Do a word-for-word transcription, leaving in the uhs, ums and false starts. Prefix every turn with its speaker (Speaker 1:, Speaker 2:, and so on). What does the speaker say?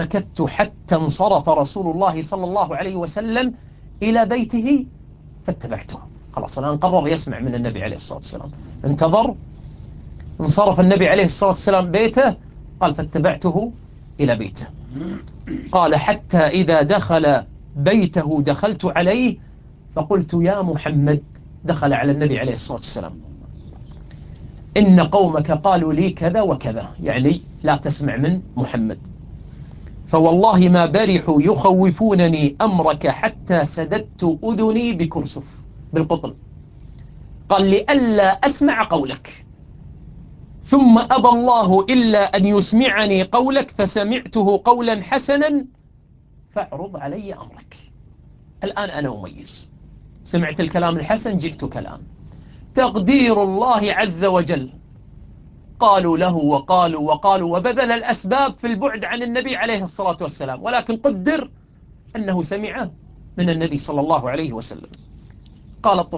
Speaker 1: فمكثت حتى انصرف رسول الله صلى الله عليه وسلم إلى بيته فاتبعته. خلاص الآن قرر يسمع من النبي عليه الصلاة والسلام. انتظر، انصرف النبي عليه الصلاة والسلام بيته، قال فاتبعته إلى بيته. قال حتى إذا دخل بيته دخلت عليه فقلت يا محمد، دخل على النبي عليه الصلاة والسلام، إن قومك قالوا لي كذا وكذا، يعني لا تسمع من محمد، فوالله ما برحوا يخوفونني أمرك حتى سددت أذني بكرسف، بالقطن، قال لئلا أسمع قولك، ثم أبى الله إلا أن يسمعني قولك فسمعته قولا حسنا فاعرض علي أمرك. الآن أنا أميز، سمعت الكلام الحسن جئتك الآن. تقدير الله عز وجل، قالوا له وقالوا وقالوا وبذل الأسباب في البعد عن النبي عليه الصلاة والسلام، ولكن قدر أنه سمع من النبي صلى الله عليه وسلم. قال